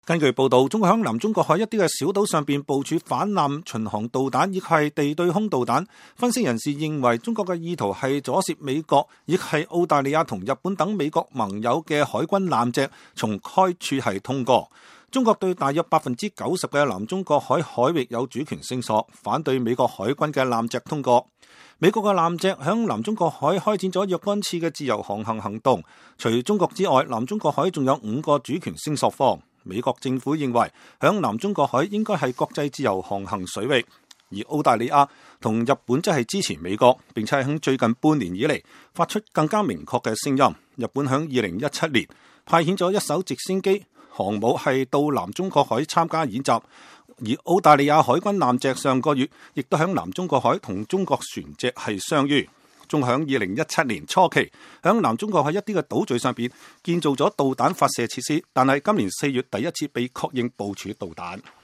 根據報道，中國響南中國海一啲嘅小島上邊部署反艦巡航導彈，亦係地對空導彈。分析人士認為，中國嘅意圖係阻攝美國，亦係澳大利亞同日本等美國盟友嘅海軍艦隻從該處係通過。中國對大約90%嘅南中國海海域有主權聲索，反對美國海軍嘅艦隻通過。美國嘅艦隻響南中國海開展咗若干次嘅自由航行行動。除中國之外，南中國海仲有5個主權聲索方。美國政府認為，響南中國海應該係國際自由航行水域，而澳大利亞同日本則係支持美國，並且喺最近半年以嚟發出更加明確嘅聲音。日本響2017年派遣咗一艘直升機航母係到南中國海參加演習，而澳大利亞海軍艦隻上個月亦都響南中國海同中國船隻係相遇。仲響2017年初期，響南中國海一啲嘅島嶼上邊建造咗導彈發射設施，但係今年4月第一次被確認部署導彈。